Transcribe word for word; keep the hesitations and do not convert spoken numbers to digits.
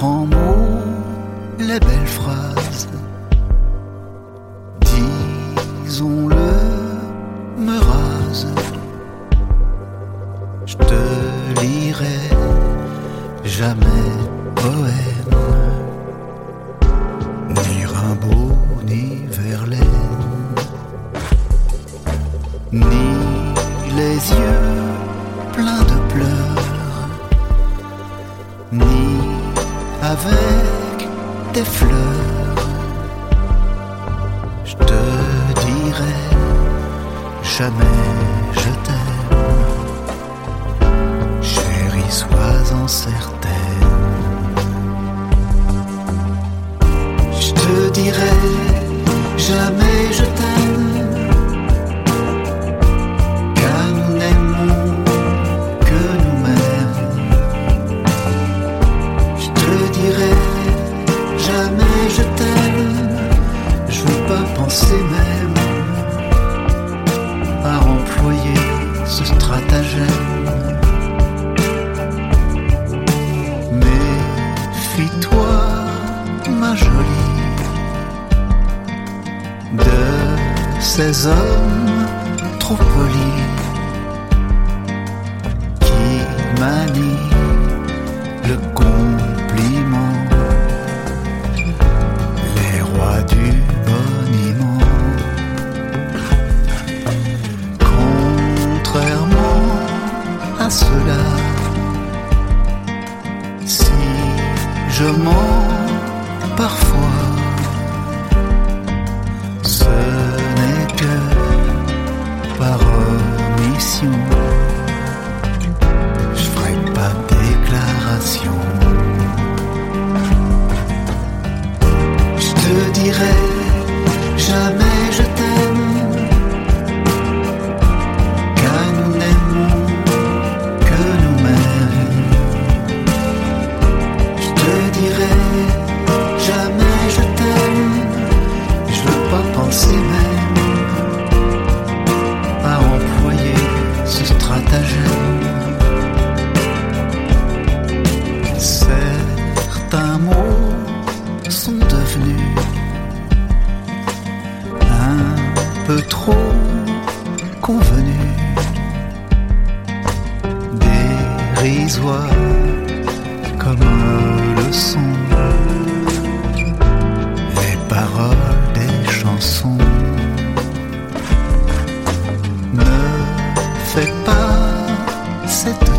grands mots, les belles phrases, disons-le, me rasent. Je te lirai jamais poème, ni Rimbaud, ni Verlaine, ni les yeux pleins de pleurs, ni avec des fleurs. Je te dirai jamais je t'aime, chérie, sois-en certaine. Je te dirai jamais je t'aime, car nous n'aimons que nous-mêmes. Je te dirai jamais je t'aime, je veux pas penser même à employer ce stratagème. Méfie-toi, ma jolie, de ces hommes trop polis qui manient le compliment, les rois du boniment. Contrairement à cela, si je mens parfois, ce n'est que par omission. Je ferai pas de déclaration. Je te dirai jamais je t'aime, car nous n'aimons que nous-mêmes. Je te dirai jamais je t'aime, je veux pas penser même à employer ce stratagème. Certains mots sont devenus un peu trop convenus, dérisoires comme le son, les paroles des chansons. Ne fais pas cette